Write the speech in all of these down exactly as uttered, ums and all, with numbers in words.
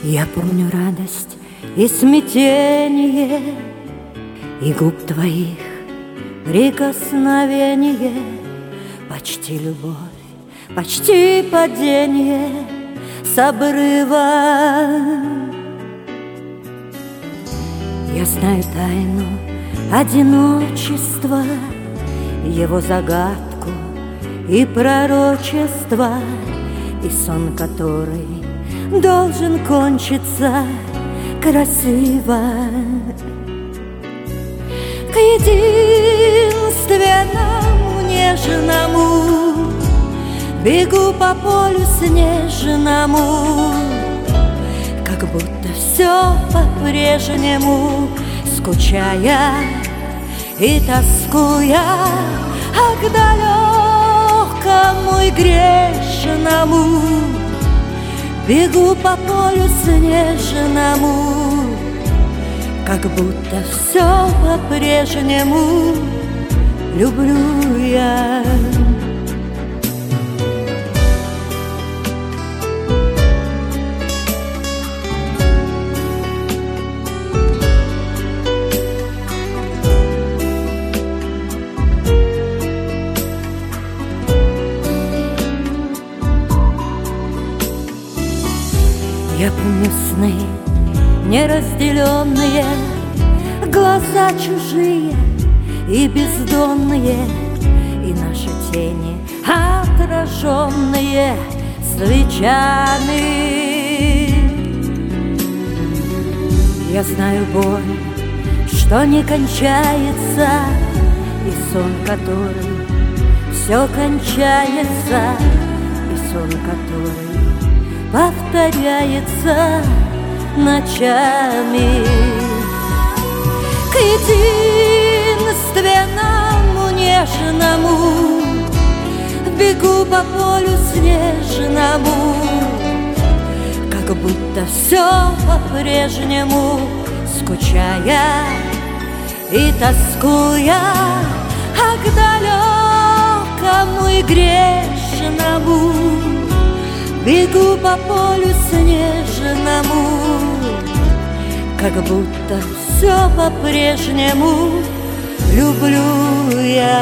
Я помню радость и смятение, и губ твоих прикосновение, почти любовь, почти падение с обрыва. Я знаю тайну одиночества, его загадку и пророчество, и сон, который должен кончиться красиво. К единственному нежному бегу по полю снежному, как будто все по-прежнему, скучая и тоскуя, а к далекому и грешному бегу по полю снежному, как будто все по-прежнему люблю я. Я помню сны неразделенные, глаза чужие и бездонные, и наши тени отраженные свечами. Я знаю боль, что не кончается, и сон, который все кончается, и сон, который повторяется ночами. К единственному нежному бегу по полю снежному, как будто все по-прежнему, скучая и тоскуя, а к далекому и грешному бегу по полю снежному, как будто все по-прежнему люблю я.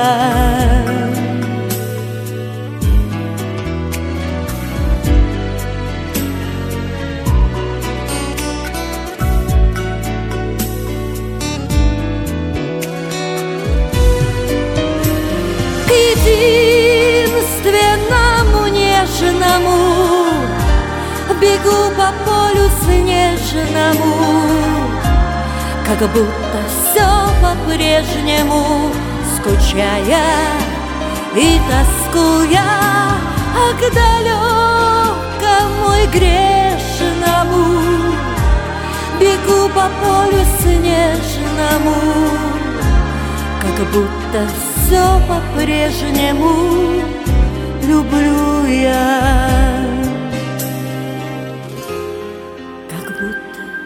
К единственному нежному бегу по полю снежному, как будто все по-прежнему, скучая и тоскуя, а к далекому и грешному бегу по полю снежному, как будто все по-прежнему люблю я.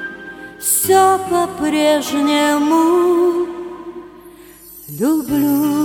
Все по-прежнему люблю.